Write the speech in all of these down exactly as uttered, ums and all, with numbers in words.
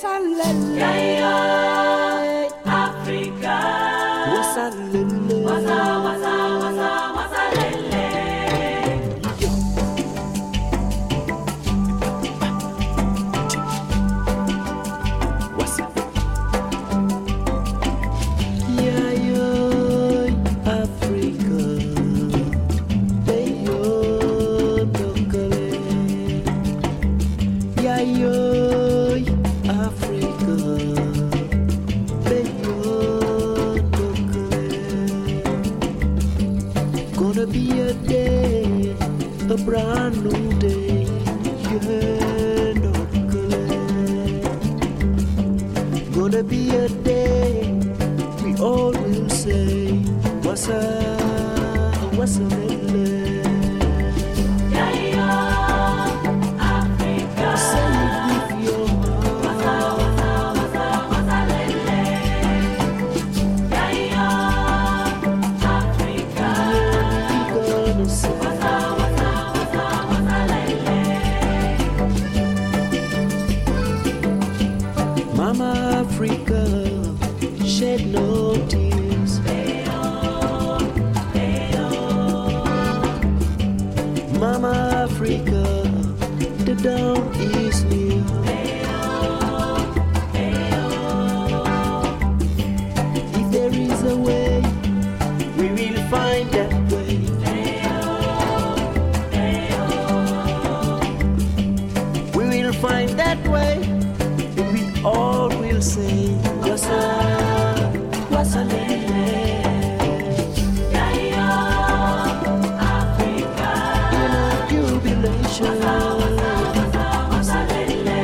wasalele, Yayo, Africa, wasalele, wasa, wasa, wasa, wasalele. wasa. Yayo, Africa, Yayo, Dokale, Yayo, Africa, Yayo, Dokale. Gonna be a day, a brand new day, yeah, Dokale. Gonna be a day we all will say, what's up, what's up, Yayo, Africa, say it with your wasa, heart. wasa, wasa, wasalele. Yayo, Africa, We gonna say, wasa, wasa, wasa, wasalele. Mama Africa, shed no tears. Mama Africa, the dawn is near. If there is a way, we will find that way. We will find that way, and we all will say, what's up, what's up, Yayo, Africa, in our jubilation. wasalele.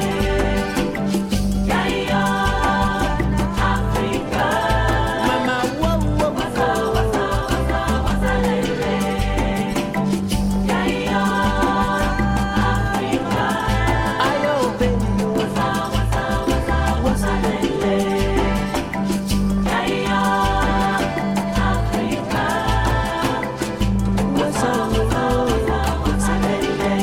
Yayo, Africa, Mama, whoa, whoa, wasa, wasa, wasa, wasalele. Yayo, Africa, I open you. wasa, wasa, wasa, wasalele. Yayo, Africa, What's up, wasalele.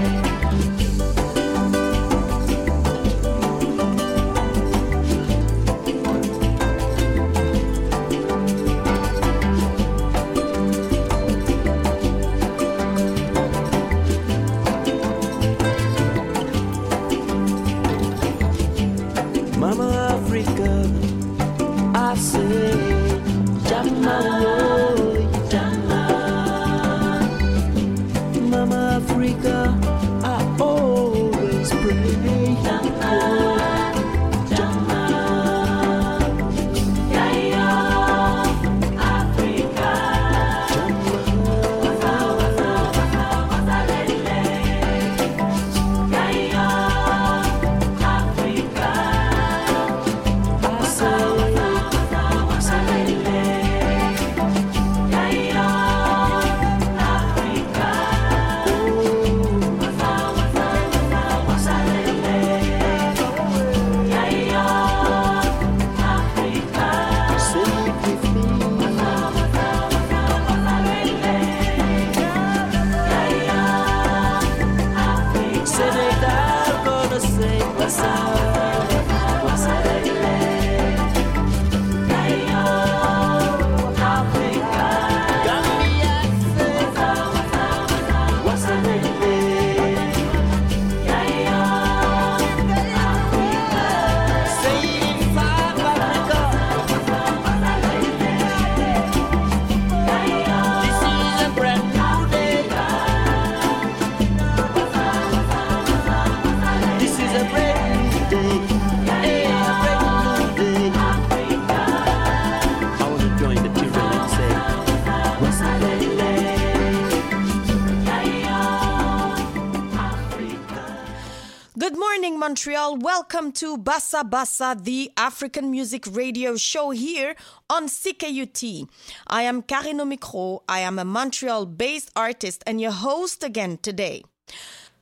Mama Africa, I say, Jama, woy, Jama. Mama Africa, I always pray. Jama, Jama. Yayo, Africa, wasa, wasa, wasa, wasalele. Yayo, Africa, I say, wasa, wasalele. Yayo, Africa, wasa, wasa, wasa, wasalele. Yayo, Africa, say it with me. Senegal gonna say, what's up, what's up, Gambia say, what's up, say it in South Africa. This is a brand new day. This is a brand new day. Hey, a brand new day. I want to join the children and say, what's up, Good morning, Montreal. Welcome to Bassa Bassa, the African music radio show here on C K U T. I am Karine Micro. I am a Montreal-based artist and your host again today.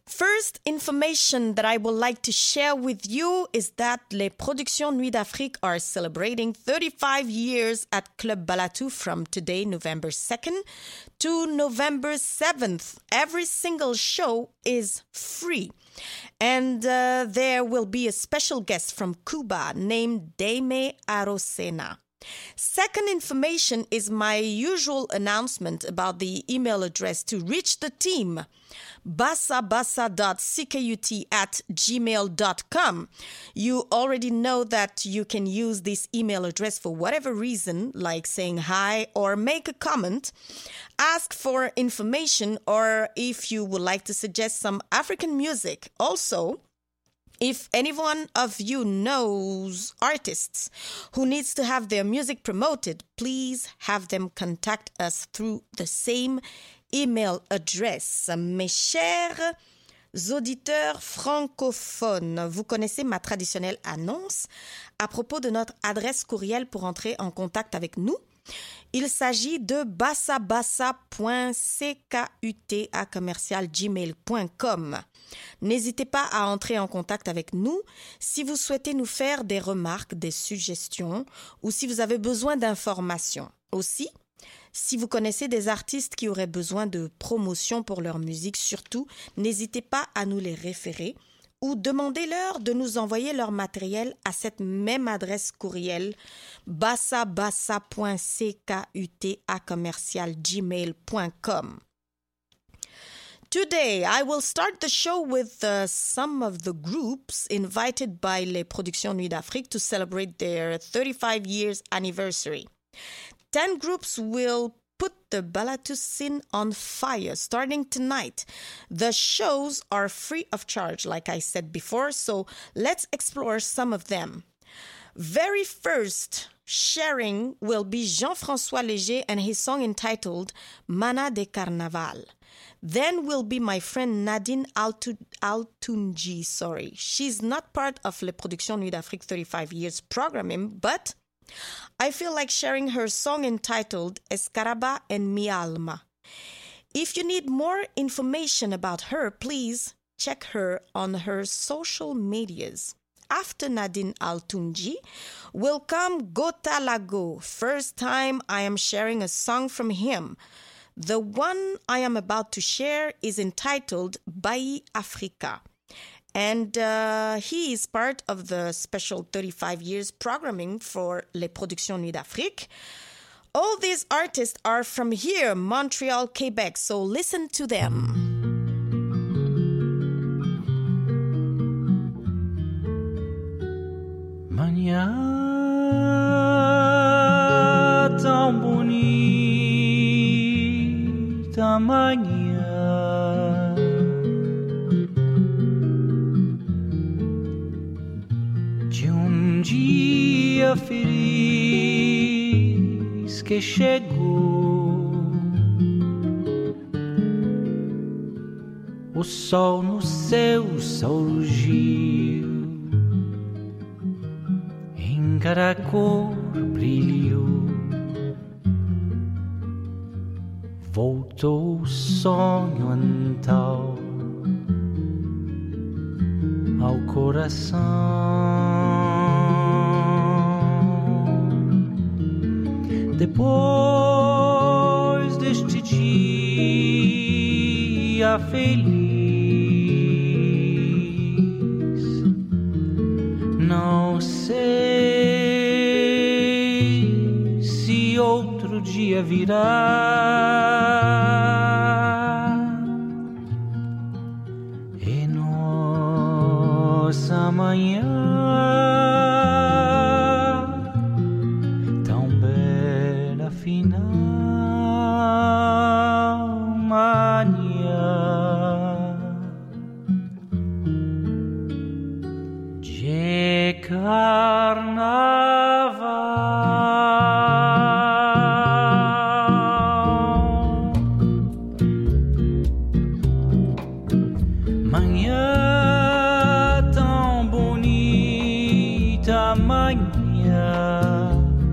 First information that I would like to share with you is that Les Productions Nuit d'Afrique are celebrating thirty-five years at Club Balatou from today, November second, to November seventh. Every single show is free. And uh, there will be a special guest from Cuba named Daime Arosena. Second information is my usual announcement about the email address to reach the team, bassabassa dot c k u t at gmail dot com. You already know that you can use this email address for whatever reason, like saying hi or make a comment, ask for information, or if you would like to suggest some African music. Also, if any one of you knows artists who needs to have their music promoted, please have them contact us through the same email address. Mes chers auditeurs francophones, vous connaissez ma traditionnelle annonce à propos de notre adresse courriel pour entrer en contact avec nous. Il s'agit de bassabassa point c k u t à commercial gmail point com. N'hésitez pas à entrer en contact avec nous si vous souhaitez nous faire des remarques, des suggestions ou si vous avez besoin d'informations. Aussi, si vous connaissez des artistes qui auraient besoin de promotion pour leur musique, surtout, n'hésitez pas à nous les référer ou demandez-leur de nous envoyer leur matériel à cette même adresse courriel bassabassa point c k u t à commercial gmail point com. Today, I will start the show with uh, some of the groups invited by Les Productions Nuit d'Afrique to celebrate their thirty-five years anniversary. Ten groups will put the Balatou scene on fire starting tonight. The shows are free of charge, like I said before, so let's explore some of them. Very first sharing will be Jean-François Léger and his song entitled Mana de Carnaval. Then will be my friend Nadine Altu- Altunji, sorry. She's not part of Les Productions Nuit d'Afrique thirty-five years programming, but I feel like sharing her song entitled Escaraba en mi alma. If you need more information about her, please check her on her social medias. After Nadine Altunji will come Gota Lago. First time I am sharing a song from him. The one I am about to share is entitled Bayi Africa. And uh, he is part of the special thirty-five years programming for Les Productions Nuit d'Afrique. All these artists are from here, Montreal, Quebec, so listen to them. Manhã tão bonita, manhã de um dia feliz que chegou, o sol no seu surgiu, em cada cor brilhou, voltou o sonho então ao coração. Depois deste dia feliz, não sei se outro dia virá, e nossa manhã tão bela final, manhã de carnaval, manhã tão bonita, manhã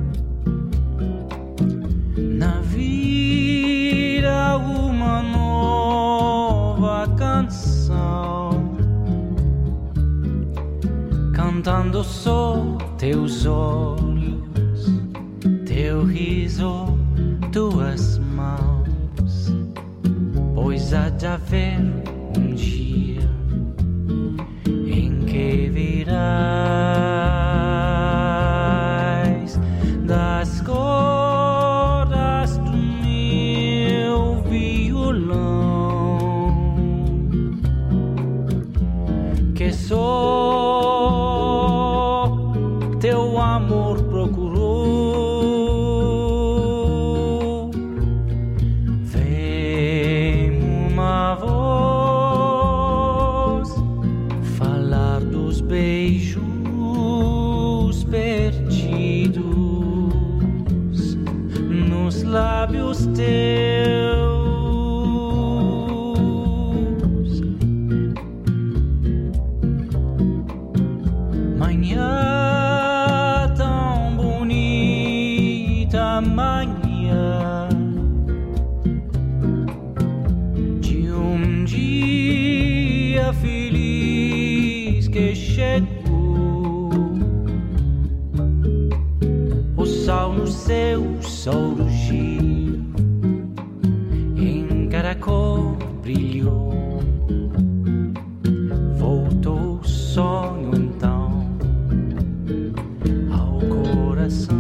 na vida uma nova canção. contando só teus olhos, teu riso, tuas mãos, pois há de haver um dia em que virás das cordas do meu violão, que só teu amor procurou. Vem uma voz falar dos beijos perdidos nos lábios teus. Manhã tão bonita, manhã de um dia feliz que chegou. O sol no seu sorgir, em cada cor brilhou. Voltou o sonho então ao coração.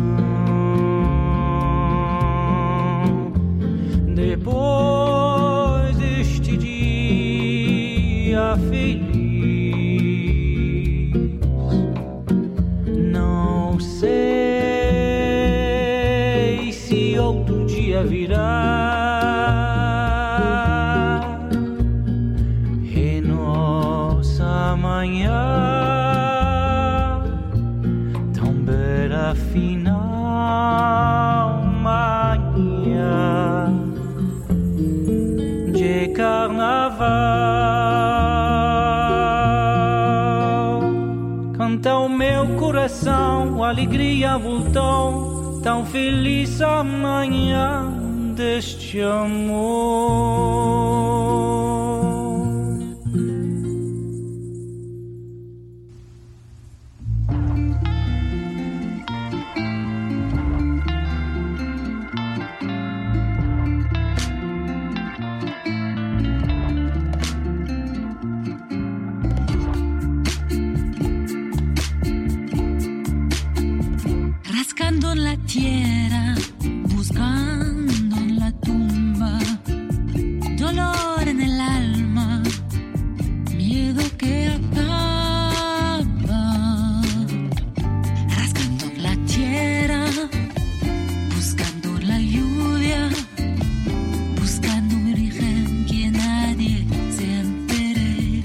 Depois deste dia feliz, não sei se outro dia virá. E nossa manhã tão bela final, manhã de carnaval. Canta o meu coração, a alegria voltou, tão feliz a manhã deste amor. Rascando la tierra, buscando en la tumba, dolor en el alma, miedo que acaba. Rascando la tierra, buscando la lluvia, buscando un origen que nadie se entere.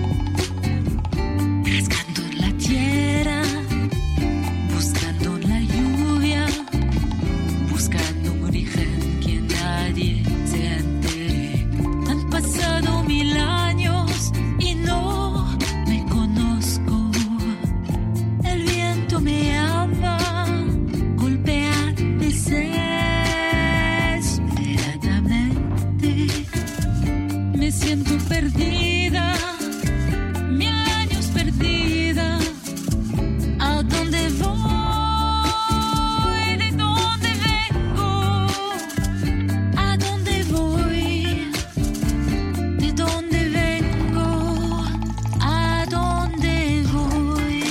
Rascando la tierra, buscando la lluvia, buscando un origen que nadie se entere. Han pasado mil años y no me conozco. El viento me ama, golpea desesperadamente. Me siento perdida, mil años perdida. ¿A dónde voy? ¿De dónde vengo? ¿A dónde voy? ¿De dónde vengo? ¿A dónde voy?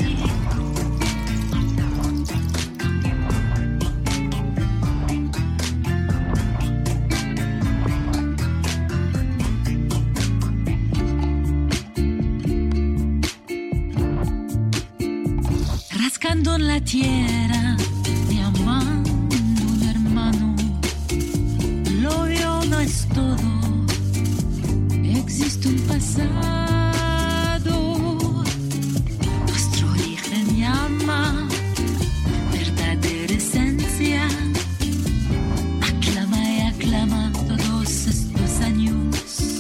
Rascando en la tierra, llamando un hermano. Lo obvio no es todo, existe un pasado. Nuestro origen llama, verdadera esencia. Aclama y aclama todos estos años.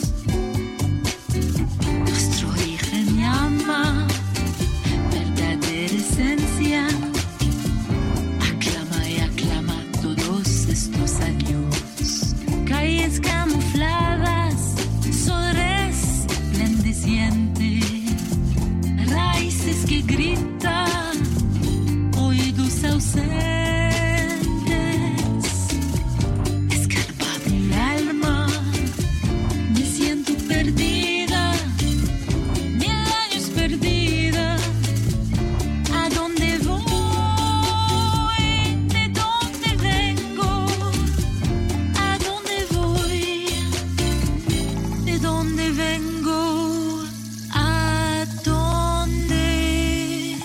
Nuestro origen llama, verdadera esencia. Aclama y aclama todos estos años. Calles camufladas, sol resplandeciente, raíces que que grita, oídos ausentes, escarbado el alma, me siento perdida, mil años perdida. ¿A dónde voy? ¿De dónde vengo? ¿A dónde voy? ¿De dónde vengo? ¿A dónde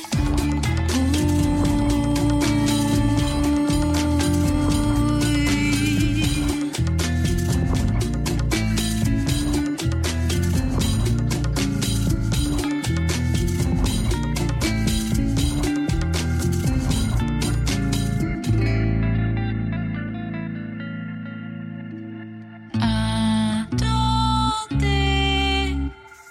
¿A dónde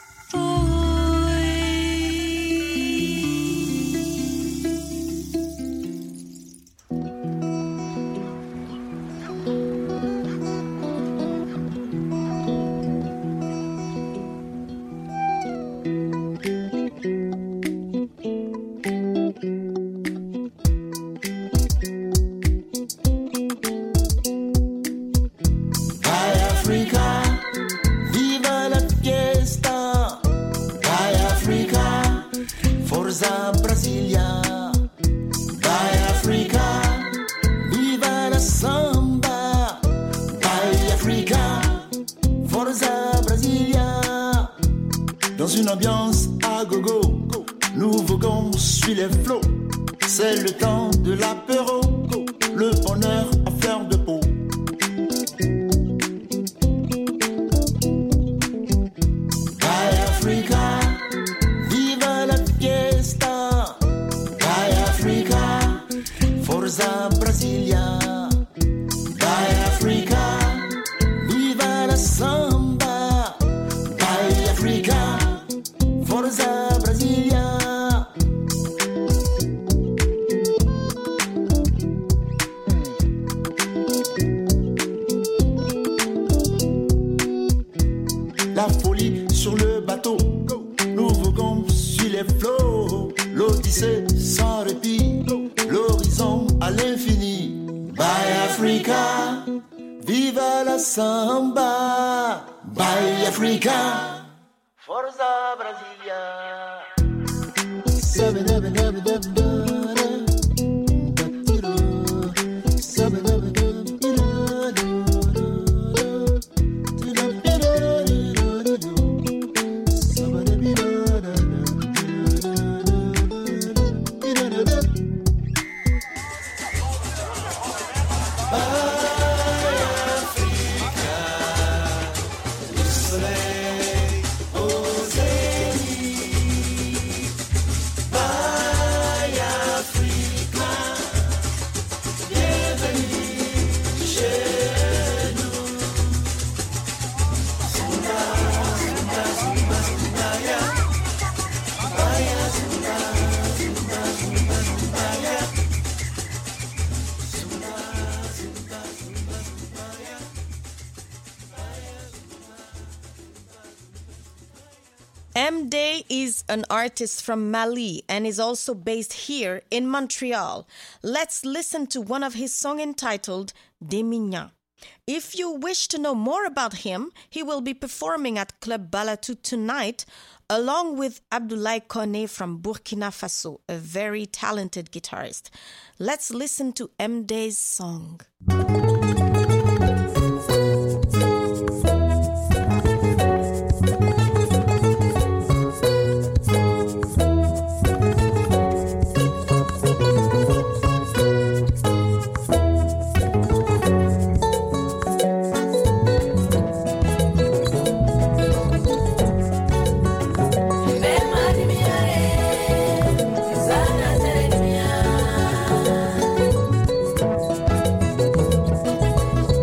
Vai Africa, viva la fiesta. Vai Africa, forza Brasilia. Vai Africa, viva la samba. Vai Africa, forza Brasilia. Dans une ambiance à gogo, nous voguons sur les flots. C'est le temps de l'apéro, le bonheur à fleur de peau. Vai Africa, viva la fiesta. Vai Africa, forza Brasilia. Vai Africa, viva la samba. Vai Africa, forza Brasilia. La folie sur le bateau, nous voguons sur les flots. L'odyssée sans répit, l'horizon à l'infini. Vai Africa, viva la samba. Vai Africa, forza Brasilia. M-Day is an artist from Mali and is also based here in Montreal. Let's listen to one of his songs entitled Demignan. If you wish to know more about him, he will be performing at Club Balatou tonight along with Abdoulaye Kone from Burkina Faso, a very talented guitarist. Let's listen to M-Day's song. Zana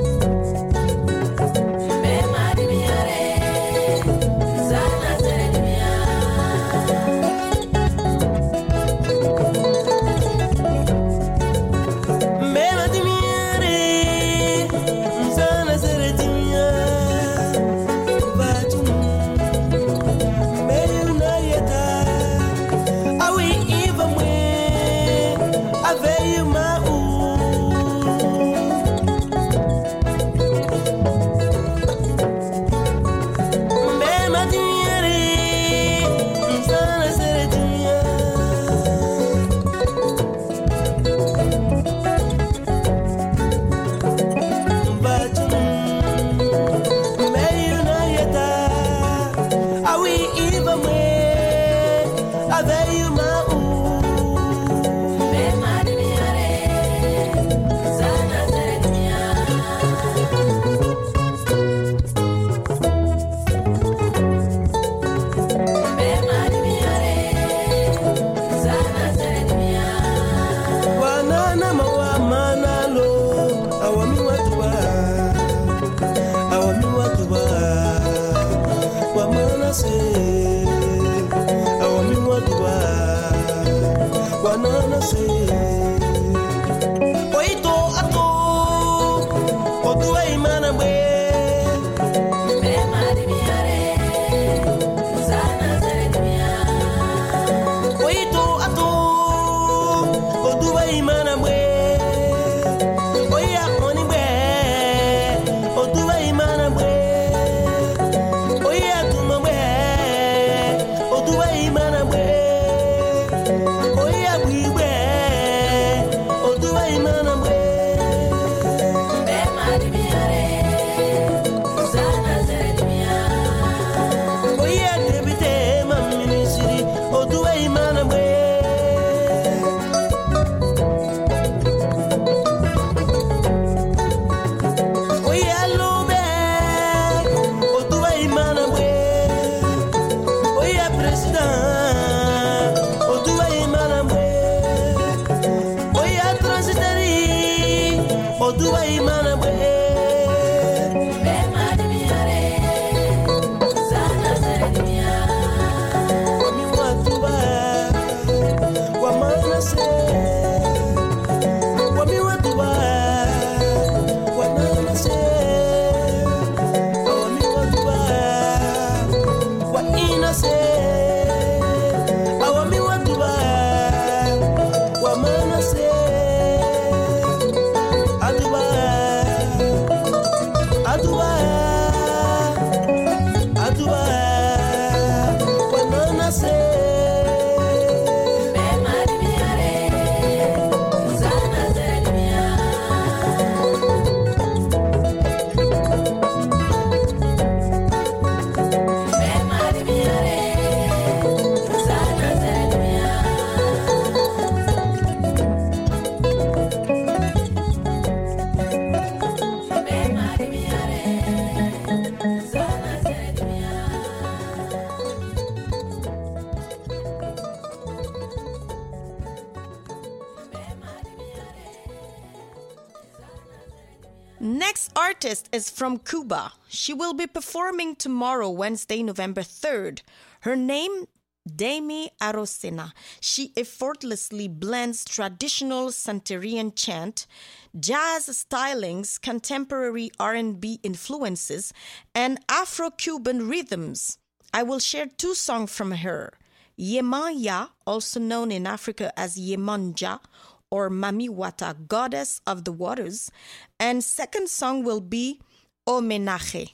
Next artist is from Cuba. She will be performing tomorrow, Wednesday, November third. Her name, Demi Arocena. She effortlessly blends traditional Santerian chant, jazz stylings, contemporary R and B influences, and Afro-Cuban rhythms. I will share two songs from her. Yemanya, also known in Africa as Yemanja, or Mami Wata, goddess of the waters. And second song will be Homenaje.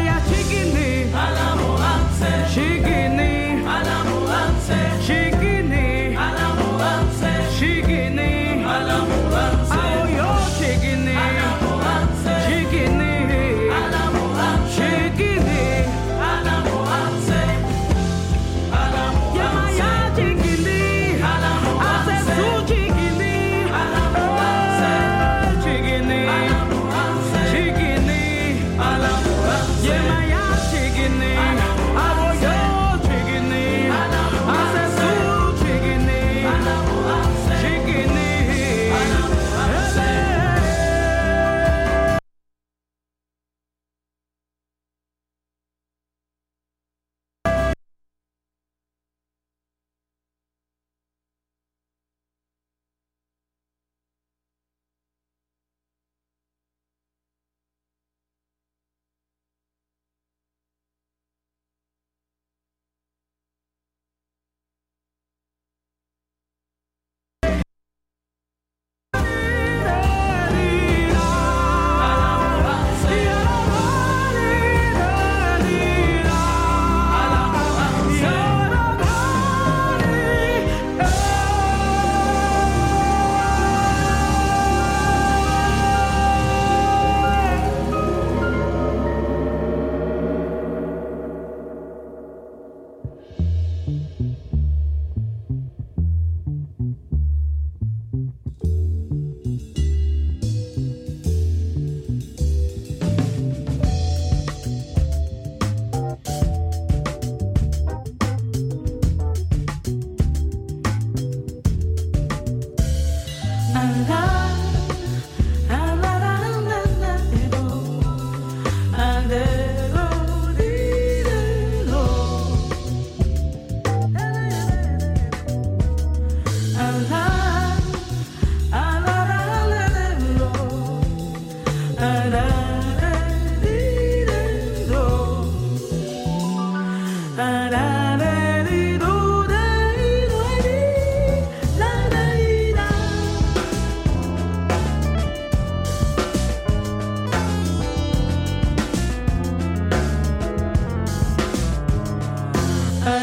Chiquini,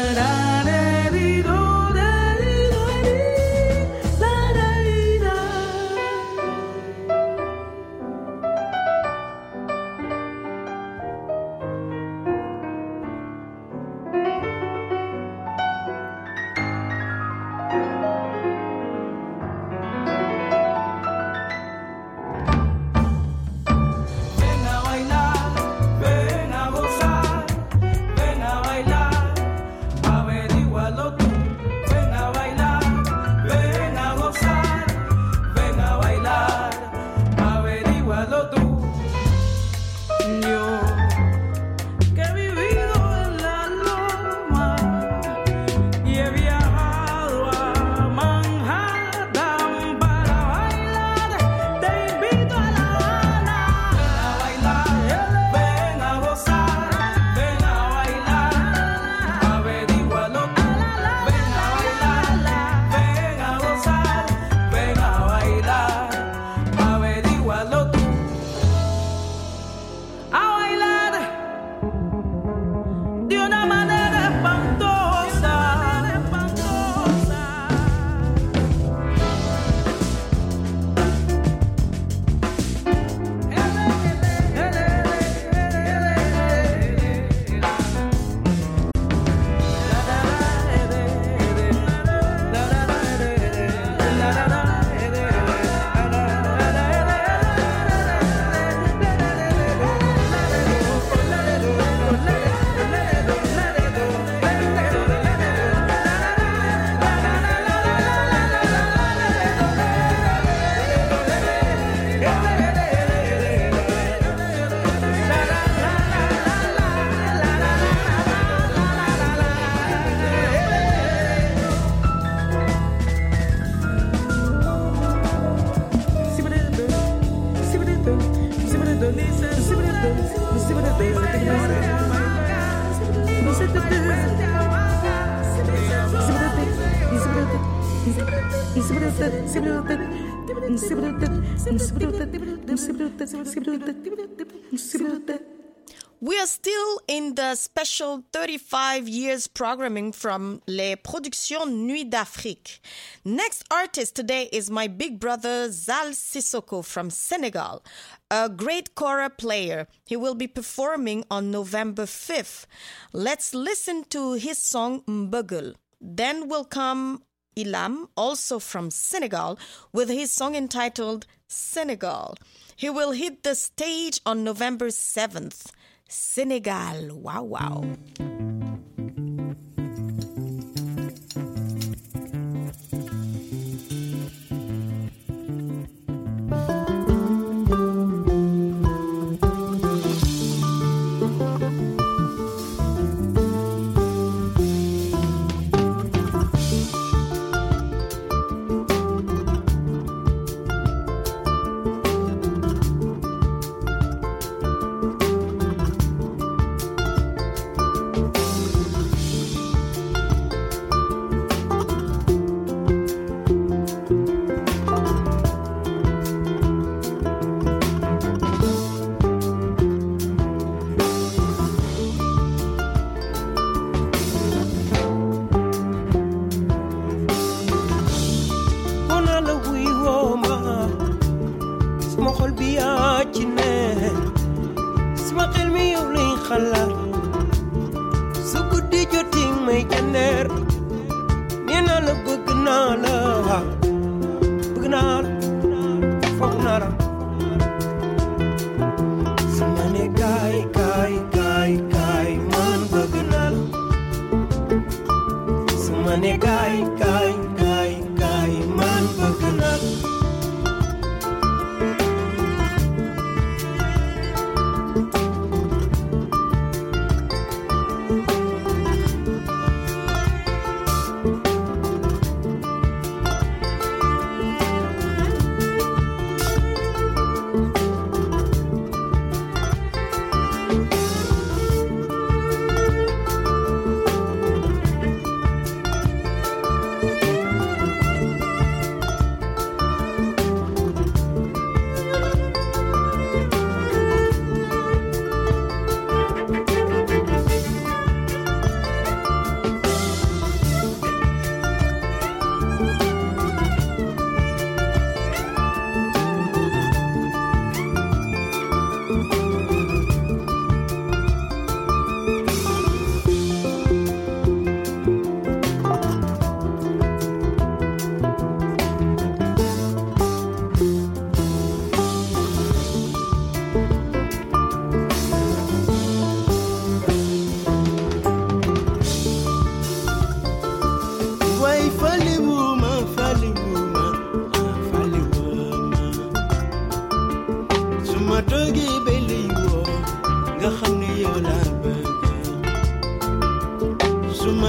We are still in the special thirty-five years programming from Les Productions Nuit d'Afrique. Next artist today is my big brother Zal Sissoko from Senegal, a great kora player. He will be performing on November fifth. Let's listen to his song Mbugul. Then will come Ilam, also from Senegal, with his song entitled Senegal. He will hit the stage on November seventh. Senegal, wow, wow.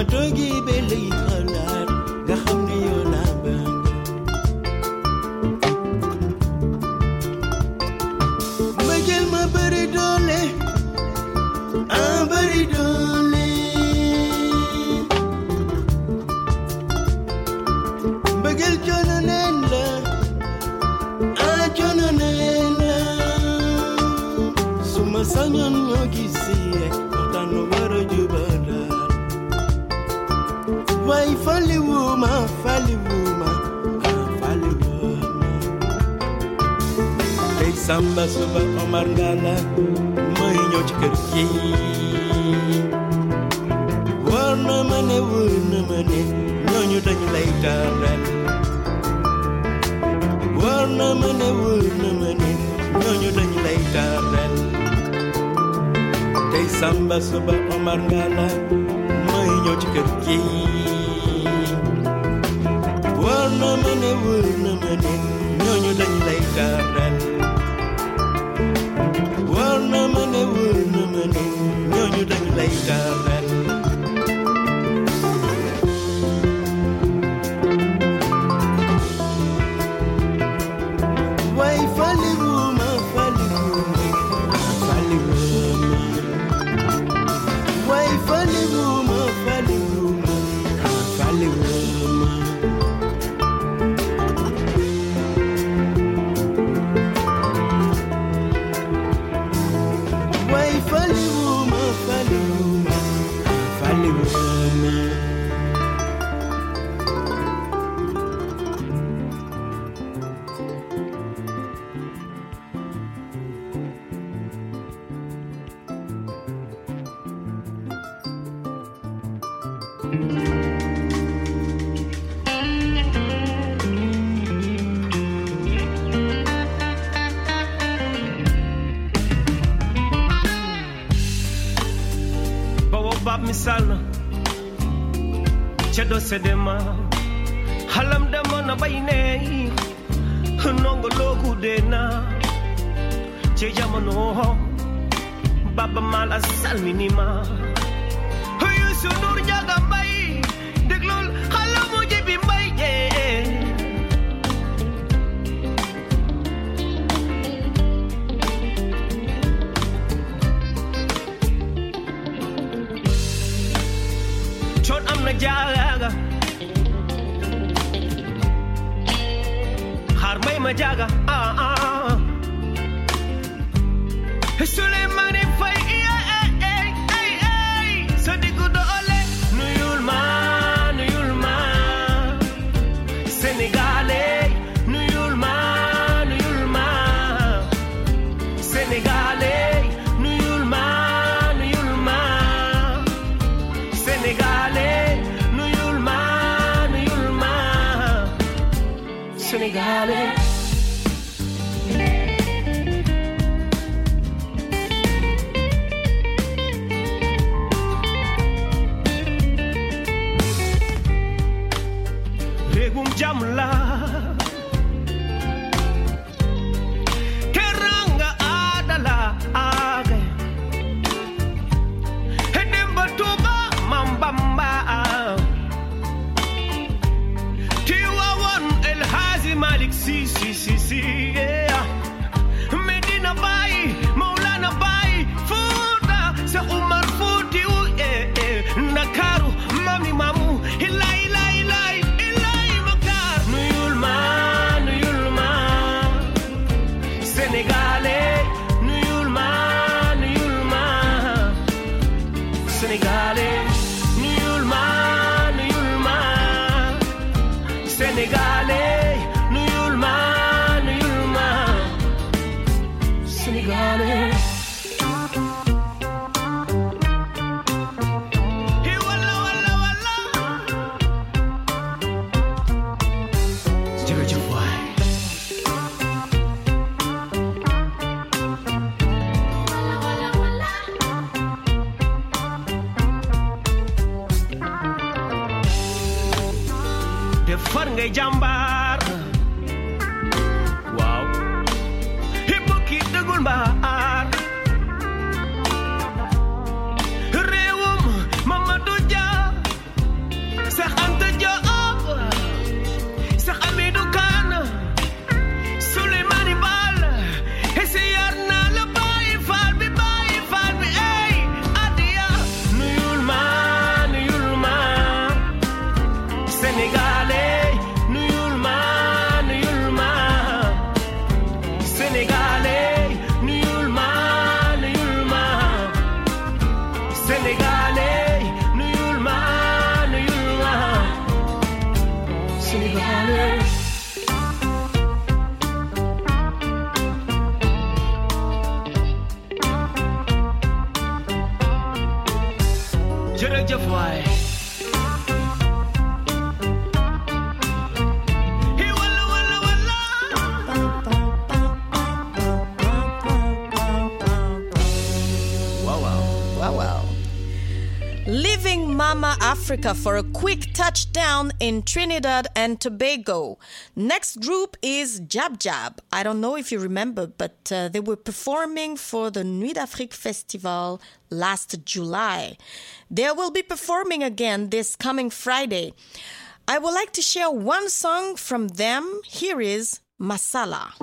togi bele xalaat nga xam ne yow laa bëgg mbëggeel ma bëri doole ah bëri doole mbëggeel coono neen la ah coono neen la su ma sañoon ñoo gisee waxtaan nu war a jubalaat waaye faliwuma faliwuma ah faliwuma tey Samba suba Omar Ngala mooy ñëw ci kër gi war na ma ne wër na ma ne ñooñu dañu lay taaral war na ma ne wër na ma ne ñooñu dañu lay taaral tey Samba suba Omar Ngala mooy ñëw ci kër gi war na ma ne wër na ma ne ñooñu dañu lay taaral war na ma ne wër na ma ne ñooñu dañu lay taaral waaye faliwuma faliwuma faliwuma waaye faliwuma faliwuma faliwuma waaye faliwuma faliwuma faliwuma Bab misal na Chedo sedema Halam dama na bayne Nongo logu dena Che jamano Baba mal asal minima Yusu nur jaga bay Deglul halamu jebi bay yeah. Chon am na jaga Har may ma jaga ah ah Suleimani fay eh eh eh eh Sadiku doole nuyul ma nuyul ma Sénégalais nuyul ma nuyul ma Sénégalais nuyul ma nuyul ma Sénégalais nuyul ma nuyul ma Sénégalais Regum jamla Keranga adala age Hedemba tuba mambamba Tiwa wan El Hazi Malik si si si si yeah. Medina Bay Maulana Bay Futa Sa Umar Futi yeah, yeah. Nakaru Mami Mamu Hilai Hilai Hilai Hilai Makar Nuyul ma Nuyul ma Sénégalais Nuyul ma Nuyul ma Sénégalais Nuyul ma Nuyul ma Sénégalais Nuyul ma Nuyul ma Sénégalais Hey walla walla walla Jërëjëf waay defar ngay jàmbaar waaw hippoki dëggul mbaar réewum Mamadou Dia Sénégalais, Nuyulma, Nuyulma. Sénégalais, Nuyulma, Nuyulma. Sénégalais, Nuyulma, Nuyulma. Sénégalais. Jërëjëf waay. Leaving Mama Africa for a quick touchdown in Trinidad and Tobago. Next group is Jab Jab. I don't know if you remember, but uh, they were performing for the Nuit d'Afrique Festival last July. They will be performing again this coming Friday. I would like to share one song from them. Here is Masala.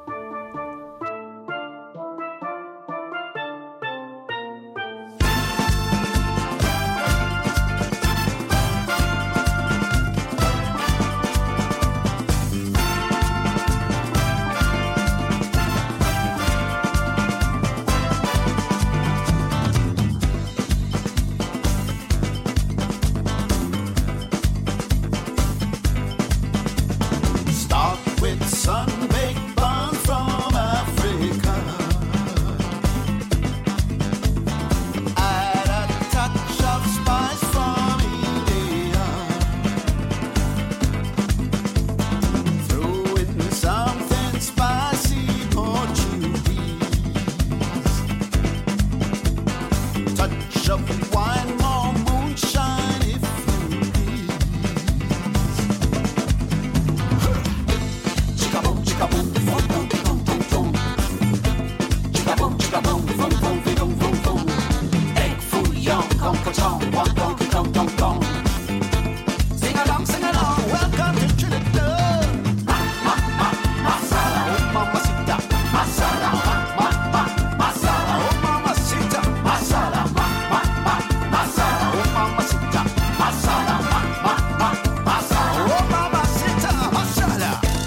Start with sun-baked bun from Africa. Add a touch of spice from India. Throw in something spicy Portuguese. Touch of wine, more moonshine if you please. Chica-boom, chica-boom, boom, boom, boom, boom, boom. Chica-boom, chica-boom, boom, boom, boom, boom, boom. Egg foo young, come ka-chong, wong, dong, ka-dong, dong, dong. Sing along, sing along, welcome to Trinidad. Ma, ma, ma, masala, oh mamacita, masala, ma, ma, ma, masala, oh mamacita, masala, ma, ma, ma, masala, oh mamacita, masala, ma, ma, ma, masala, oh mamacita, masala.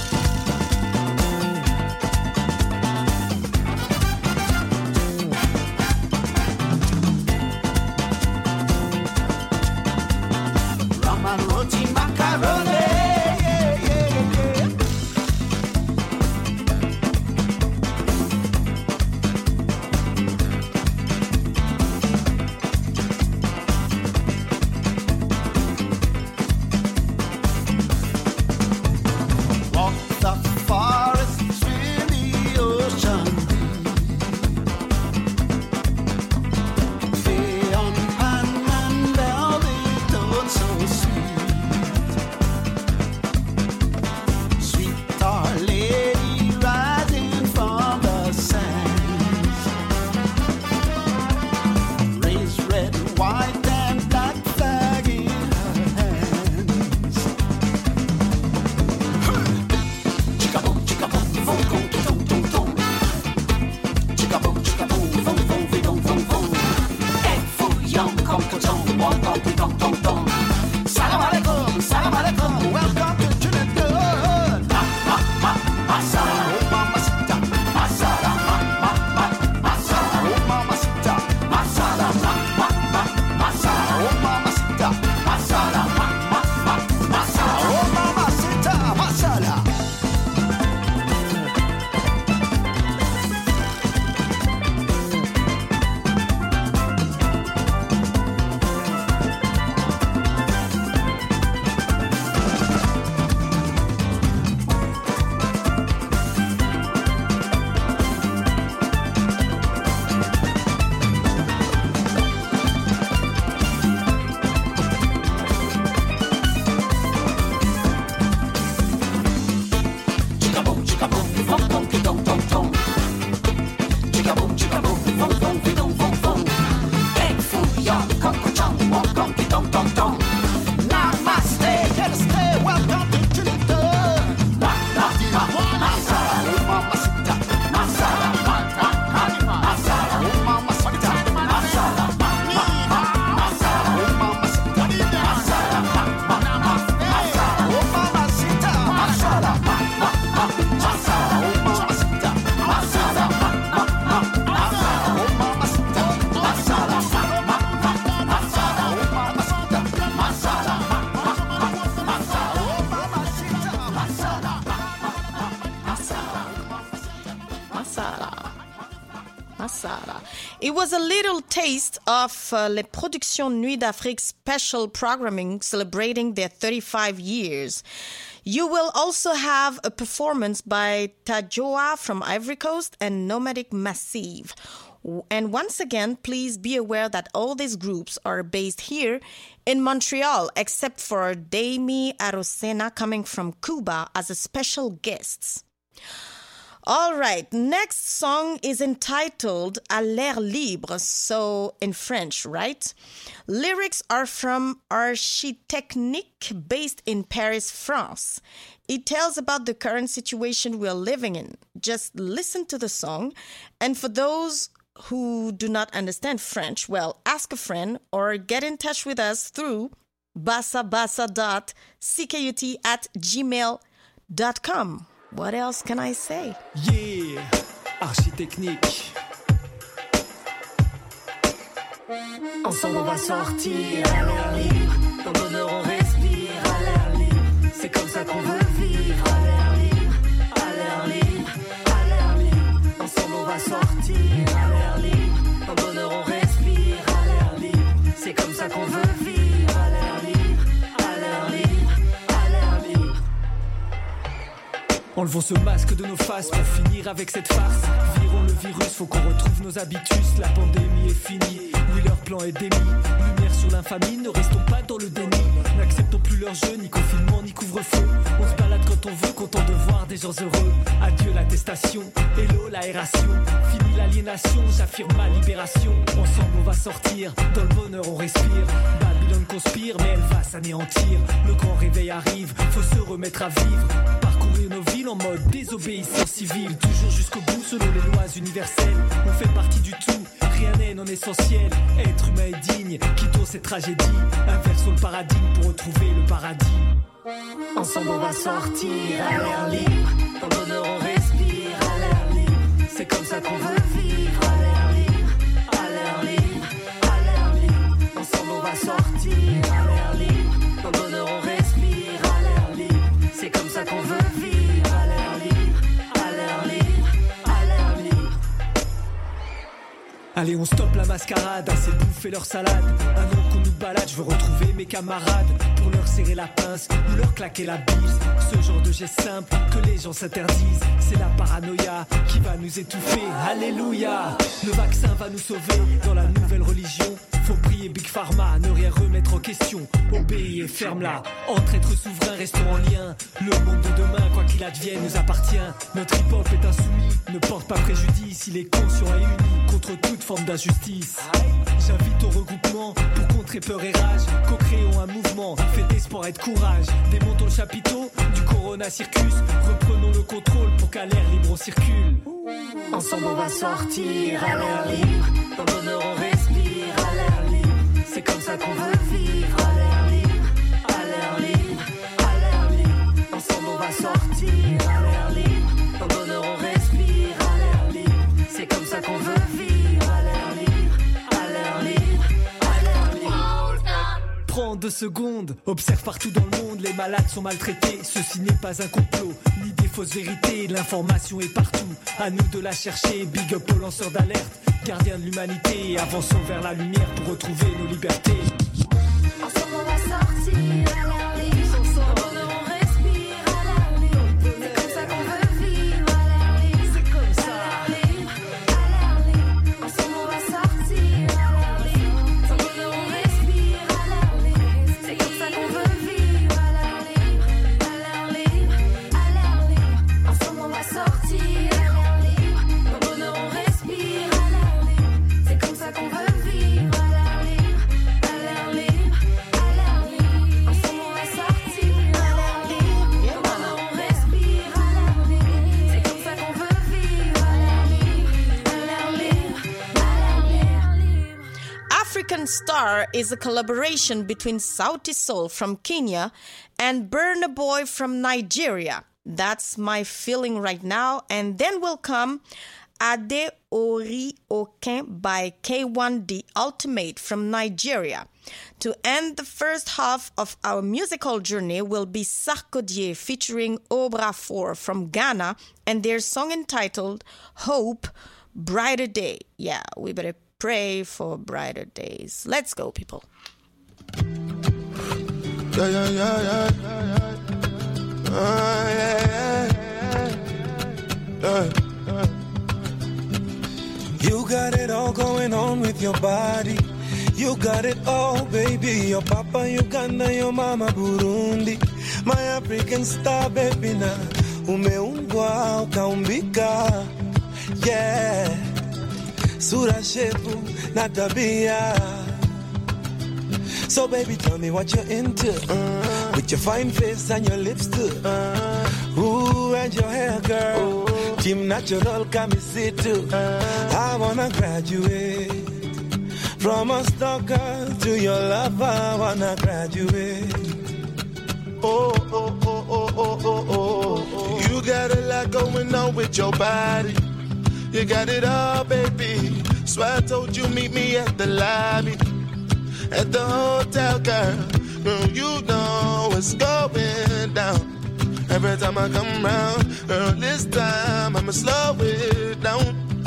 Rum and roti macaroni, yeah, yeah, yeah. Walk the forest, swim the ocean deep. Fay on pan and velvet, don't so sweet. Sara. It was a little taste of uh, Les Productions Nuit d'Afrique special programming celebrating their thirty-five years. You will also have a performance by Tajoa from Ivory Coast and Nomadic Massive. And once again, please be aware that all these groups are based here in Montreal, except for Dami Arosena coming from Cuba as a special guest. All right, next song is entitled À l'air libre, so in French, right? Lyrics are from Architechnique, based in Paris, France. It tells about the current situation we're living in. Just listen to the song. And for those who do not understand French, well, ask a friend or get in touch with us through bassabassa dot c k u t at gmail dot com. What else can I say? Yeah, Architechnique. Ensemble on va sortir à l'air libre. Dans le bonheur on respire à l'air libre. C'est comme ça qu'on veut vivre à l'air libre. À l'air libre, à l'air libre. Ensemble on va sortir à l'air libre. Dans le bonheur on respire à l'air libre. C'est comme ça qu'on veut vivre à l'air libre. À l'air libre, à l'air libre. Enlevons ce masque de nos faces pour finir avec cette farce. Virons le virus, faut qu'on retrouve nos habitus. La pandémie est finie, oui leur plan est démis. Lumière sur l'infamie, ne restons pas dans le déni. N'acceptons plus leur jeu, ni confinement, ni couvre-feu. On se balade quand on veut, content de voir des gens heureux. Adieu l'attestation, hello l'aération. Fini l'aliénation, j'affirme ma libération. Ensemble on va sortir, dans le bonheur on respire. Babylone conspire, mais elle va s'anéantir. Le grand réveil arrive, faut se remettre à vivre. Parcourir nos villes en mode désobéissance civile. Toujours jusqu'au bout selon les lois universelles. On fait partie du tout, rien n'est non essentiel. Être humain est digne, quittons cette tragédie. Inversons le paradigme pour retrouver le paradis. Ensemble on va sortir à l'air libre. Dans le bonheur on respire à l'air libre. C'est comme ça qu'on veut vivre à l'air libre. À l'air libre, à l'air libre. Ensemble on va sortir à l'air libre. Dans le bonheur on respire à l'air libre. C'est comme ça qu'on veut vivre à l'air libre. À l'air libre, à l'air libre. Allez on stoppe la mascarade, assez bouffer leur salade. Un an qu'on nous balade, je veux retrouver mes camarades. Pour leur serrer la pince ou leur claquer la bise. Ce genre de geste simple que les gens s'interdisent. C'est la paranoïa qui va nous étouffer. Alléluia, le vaccin va nous sauver. Dans la nouvelle religion, faut prier Big Pharma, ne rien remettre en question. Obéis et ferme-la, entre êtres souverains restons en lien. Le monde de demain, quoi qu'il advienne, nous appartient. Notre hip-hop est insoumis, ne porte pas préjudice. Il est conscient et uni contre toute forme d'injustice. J'invite au regroupement pour contrer peur et rage. Co-créons un mouvement, fait d'espoir et de courage. Démontons le chapiteau du Corona Circus. Reprenons le contrôle pour qu'à l'air libre on circule. Ensemble on va sortir à l'air libre. Dans le bonheur on respire à l'air libre. C'est comme ça qu'on veut vivre à l'air libre. À l'air libre, à l'air libre. Ensemble on va sortir à l'air libre. Dans le bonheur on respire à l'air libre. C'est comme ça qu'on veut vivre à l'air libre. À l'air libre, à l'air libre. Prends deux secondes, observe partout dans le monde, les malades sont maltraités. Ceci n'est pas un complot, ni des fausses vérités. L'information est partout, à nous de la chercher. Big up aux lanceurs d'alerte, gardiens de l'humanité. Avançons vers la lumière pour retrouver nos libertés. Ensemble on va sortir à l'air libre. Ensemble on respire à l'air libre. C'est comme ça qu'on veut vivre à l'air libre. C'est comme ça. À l'air libre, à l'air libre. Ensemble on va sortir à l'air libre. Ensemble on respire à l'air libre. C'est comme ça qu'on veut vivre à l'air libre. À l'air libre, à l'air libre. Ensemble on va sortir à l'air libre. Dans le bonheur on respire à l'air libre. C'est comme ça qu'on veut vivre à l'air libre. À l'air libre, à l'air libre. Ensemble on va sortir à l'air libre. Dans le bonheur on respire à l'air libre. C'est comme ça qu'on veut vivre à l'air libre. À l'air libre, à l'air libre. African Star is a collaboration between Sauti Sol from Kenya and Burna Boy from Nigeria. That's my feeling right now. And then will come Ade Ori Oken by K one The Ultimate from Nigeria. To end the first half of our musical journey will be Sarkodie featuring Obra four from Ghana and their song entitled Hope brighter day. Yeah, we better pray for brighter days. Let's go, people. Yeah, yeah, yeah, yeah, yeah, yeah. Uh, yeah, yeah, yeah, yeah, yeah. You got it all going on with your body. You got it all, baby. Your papa Uganda, your mama Burundi. My African star, baby, na umeumbwa ukaumbika. Yeah, sura shepu na tabia. So baby, tell me what you're into. Uh, With your fine face and your lips too. Uh, Ooh, and your hair, girl. Uh, Team Natural, come and sit too. Uh, I wanna graduate from a stalker to your lover. I wanna graduate. Oh, oh, oh, oh, oh, oh, oh, oh. You got a lot going on with your body. You got it all, baby. So I told you meet me at the lobby. At the hotel, girl, girl, you know what's going down. Every time I come round, girl, this time I'ma slow it down.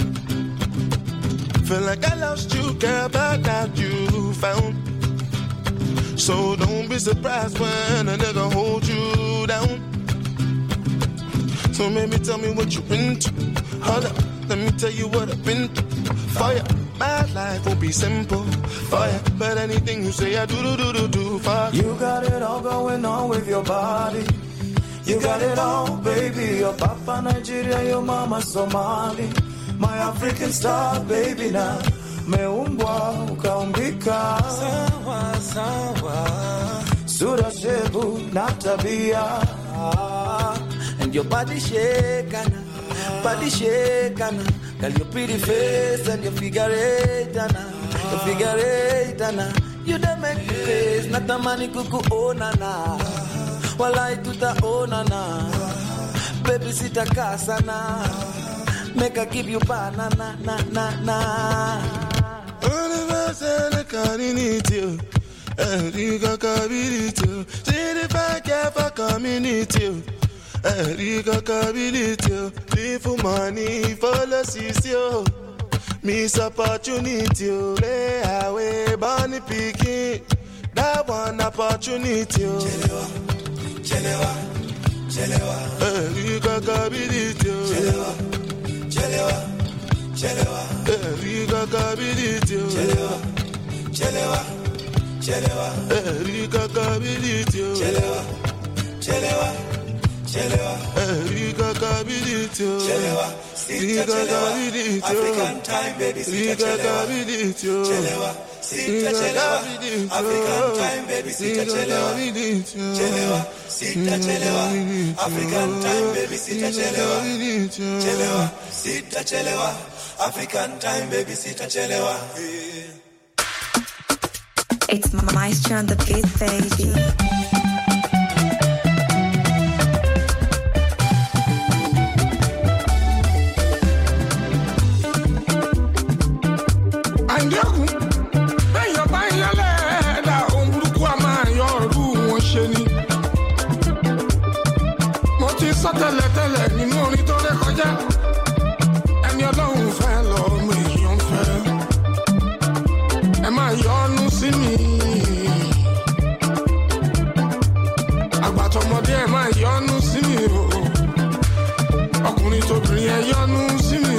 Feel like I lost you, girl, but now you found. So don't be surprised when a nigga hold you down. So maybe tell me what you into. Hold up, let me tell you what I've been through. Fire. My life won't be simple for you, but anything you say I do do do do do for you. You got it all going on with your body. You got it all, baby. Your papa Nigeria, your mama Somali. My African star, baby, now meumbwa ukaumbika. Sawa sawa, sura shebu na tabia. And your body shaking, body shaking. Girl, your pretty face and your figure eight, Anna. Your figure eight, Anna. You don't make me face, not a money kuku, oh, nana. While I do the oh, nana. Baby, sit a casa, na. Make I give you banana, na, na, na. All of us and I can't need you. And you got to be too. See if I care for community. Erika Kabilitio, live for money, for the sisio. Miss opportunity, lay away, bunny picking. That one opportunity. Chelewa, chelewa, chelewa. Erika Kabilitio, chelewa, chelewa, chelewa. Erika Kabilitio, chelewa, chelewa, chelewa. Erika Kabilitio, chelewa, chelewa. Chelewa, Erika Kabilitio, Chelewa, Sita Chelewa, African time, baby, Sita Chelewa, Chelewa, Sita Chelewa, African time, baby, Sita Chelewa, Chelewa, Sita Chelewa, African time, baby, Sita Chelewa, Chelewa, Sita Chelewa, African time, baby, Sita Chelewa. It's Maestro on the beat, baby. Tẹ́lẹ̀tẹ́lẹ̀ nínú orin tó ré kọjá ẹni Ọlọ́run fẹ́ lọ́mọ èèyàn fẹ́ ẹ máa yọ́nú sí mi àgbàtọ̀mọdé ẹ máa yọ́nú sí mi o ọkùnrin tóbìnrin ẹ yọ́nú sí mi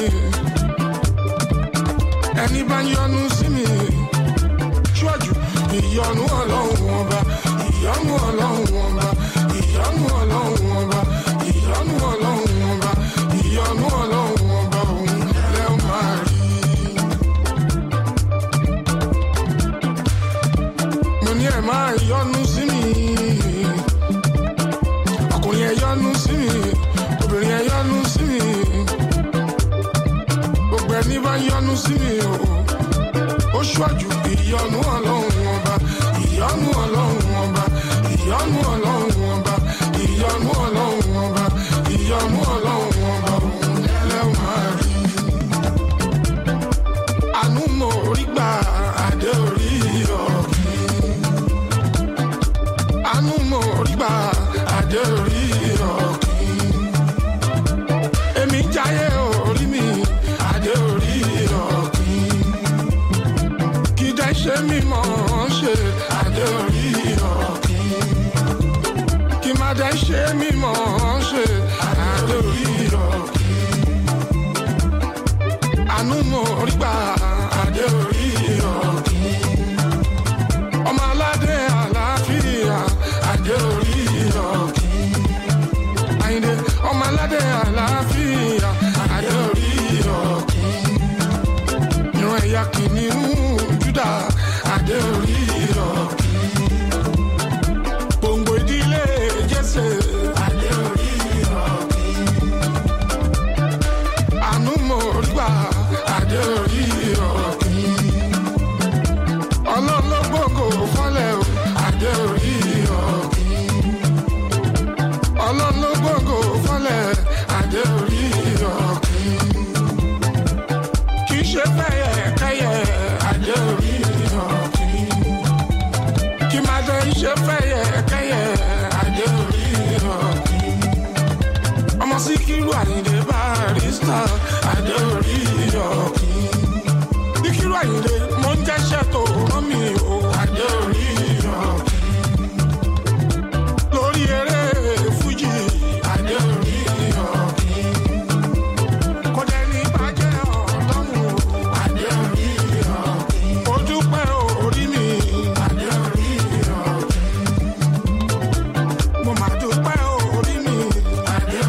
ẹni bá yọ́nú sí mi ṣọ́jú ìyọ́nú Ọlọ́run ọba ìyọ́nú Ọlọ́run ọba ìyọ́nú Ọlọ́run ọba. Ìyọ́nú Ọlọ́run ọba, ìyọ́nú Ọlọ́run ọba, òun lẹ́ ó máa rí. Mo ní ẹ̀ máa yọ́nú sí mi. Ọkùnrin ẹ̀ yọ́nú sí mi. Obìnrin ẹ̀ yọ́nú sí mi. Gbogbo ẹni bá yọ́nú sí mi o. Ó ṣọ́jú ìyọ́nú Ọlọ́run ọba, ìyọ́nú Ọlọ́run ọba, ìyọ́nú Ọlọ́run ọba, ìyọ́nú Ọlọ́run ọba. Ìyọ́nú Ọlọ́run ọba òun lẹ́ ó máa rí. Àánú mo rí gbà adé orí ọ̀gbìn. Àánú mo rí gbà adé orí ọ̀gbìn. Èmi jáyé orí mi adé orí Mother, share me more, share. I do it. I know more about I do it. Oh, my lady, I love you. I do it. I know. Oh, my lady, I love you. I do it. You know, I can you, Judah. I do it. Bongo delay, yes, I do it. I know more about I do it. Oh, no, no, bongo, follow. I do it. Oh, no, no, bongo, follow. I do it. Kisha Faya, Kaya, I do it. Kimada Isha Faya, Kaya, I do it. I'm a sicky one in the barista, I do it. The Kira in the Monte Chateau, Romeo, I do it. Loriere, Fuji, I do it. Kodeni Baje, I do it. Odupe, Orimi, I do it. Momadupe, Orimi, I do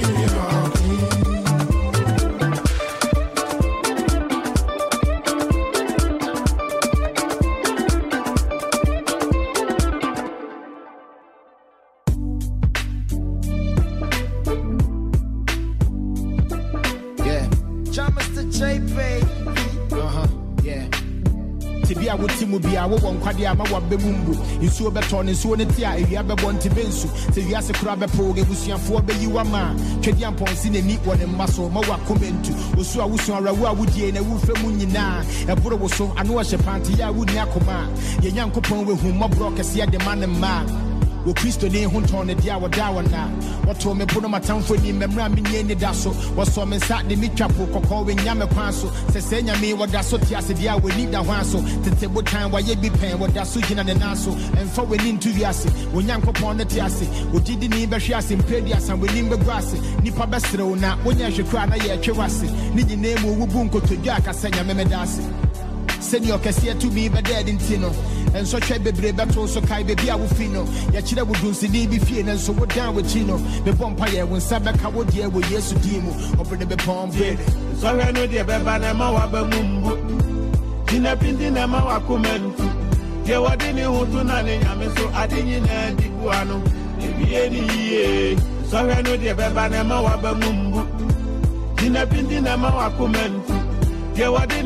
Yeah. John Mister J, baby. Uh-huh. Yeah. Tibia would Timubia, one Quadia, my Bemumbu. You saw beton and so netia, if you have a bonti bensu. Till you ask a crab a poge, Wusian for be you a man. Chedian points in a neat one and muscle, Mawa comment to. Usua Wusua would ye and a wolf munina. A brother was so I know a shapantia would Nakoma. Ye young coupon with whom my broker see the man and man. Wo Christo ne ho ton ne dia wada wana wato me pono matamfo ni memra me nye da so waso me sa de me twapo kokko we nya me kwan so se se nya me wada so ti ase dia we ni da hwan so tete botan wa ye bi pen wada so gina ne na so emfa we ni ntu wiase wo nyankopon ne ti ase wo didi ni be hwe ase mpedi asan we ni be gwase nipa besere wo na wo nya hwekra na ye twe wase ni gine mu wo bu nkotodwa akasa nya me me da ase Senior Cassia to be dead in Tino, and so Chebe Brebato, so Kai Baby Awufino, Yachida would do C B F and so we're down with Chino, the Bompire when Sabaka would dear with Yesu Dimo, open the Bepom Bed. So I know the Bebanama Wabamumbu, Tina Pintinama Wakumentu, Yawadini Hutunani, so Adini and Diguano, maybe any year. So I know the Bebanama Wabamumbu, Tina Pintinama Wakumentu. You've been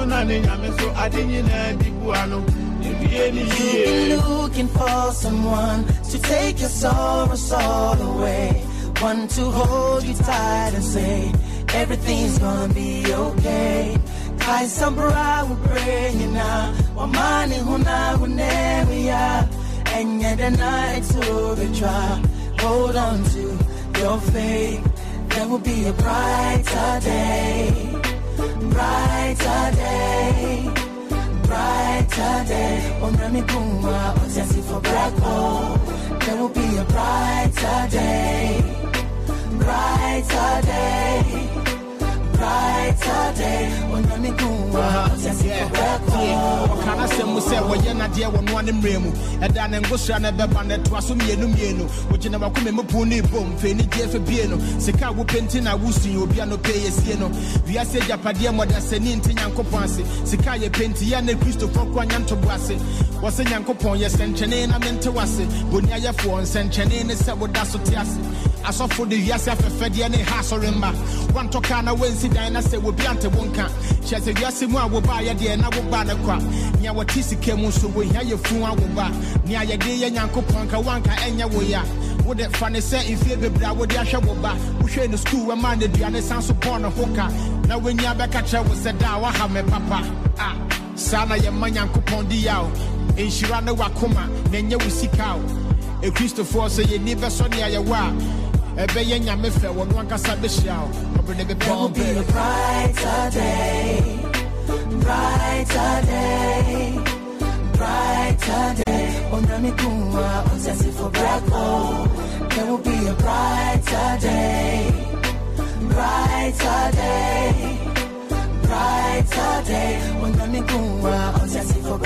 looking for someone to take your sorrows all away, one to hold you tight and say everything's gonna be okay. Kai sambra will pray now, wa mani huna wunemia, and yet the night's over. Try hold on to your faith. There will be a brighter day. Brighter day, brighter day. On Rami Puma, on Tessie for Black Hole. There will be a brighter day, brighter day, brighter day. On Rami Puma, on Tessie for Black Hole. Can I say, Musa, when you're not there on one in Remu, and then and go strand at the bandit to assume you know, which you never come in Puni boom, Fanny Jeff Piano, Sika Wupintin, I will see you be no pay as you know. We are said Japadia, Mother Senin, Yanko Pansi, Sikaya Pentian, and Christopher Quanyan to Boise. Was a Yanko Pon, yes, and Chanin, I meant to was it. Bunya for and San Chanin is what that's what yes. I saw for the yes, after Fediani Hasorima. One Tokana Wednesday, and I said, we'll be ante Wonka. She said, yes, I will buy a dear, and I will buy a crop. Nya what Tisi came so we hear your phone, I will buy. Nya ya dear Yanko Ponka, Wanka, and Yawoya. Would that funny say if you be bravo, the Asha will buy. We share the school, a man, the Diana sounds upon a hooker. Now when you're back at was a dawa, have me papa. Ah, Sana, your man, Yanko Pondiao. And she ran a wakuma, then you will seek out. A Christopher say you never saw near your wa. A bayanya me fell one one cassa the show. There will be a brighter day, brighter day, brighter day. On Ramikuma, on Tessie for Black Hole. will be a brighter day, brighter day, brighter day. When I'm in Kumwa, I'll just for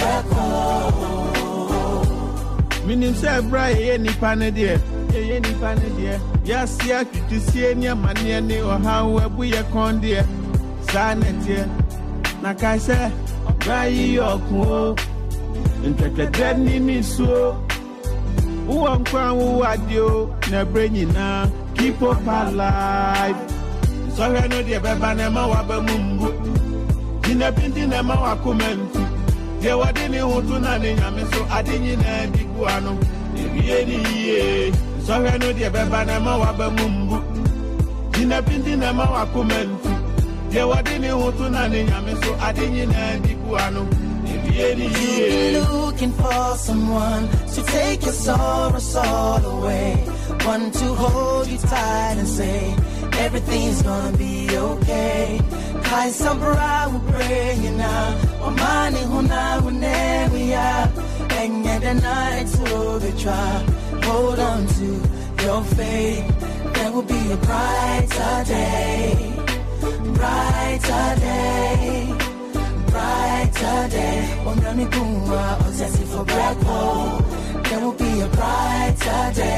breakfast. Minim say bright any pane dear, any pane dear. Yes, yeah, to see any money or how we are con dear. Sanet dear. Nakai say, bright your cool. And take a dead name so. Who am crown who are you? Na bringing now. Keep up alive. So I know the Babanema Wabamumbu. Tina Pintinema Wakumentu. There were any who do not in so I didn't know the guano. Maybe any year. So I know the Babanema Wabamumbu. Tina Pintinema Wakumentu. There were any who do not in so I didn't know the guano. You've been looking for someone to take your sorrows all away. One to hold you tight and say, everything's gonna be okay. Kai Sambra will bring you now. Omani huna wune we are. And yet the night will be try. Hold on to your faith. There will be a brighter day. Brighter day. Brighter day. When I'm in Kumwa, I'll just for breakfast. There will be a brighter day.